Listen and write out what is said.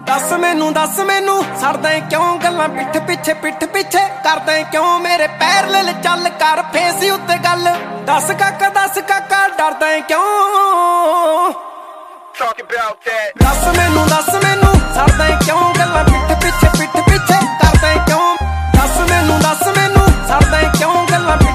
दस मैनू सड़दा क्यों गल्लां पिठ पिछे करदा क्यों मेरे पैर ले चल कर फेसी उत्ते गल दस काका डरदा क्यों दस मैनू सड़दा क्यों गल्लां पिठ पिछे करदा क्यों दस मैनू सड़दा क्यों गल्लां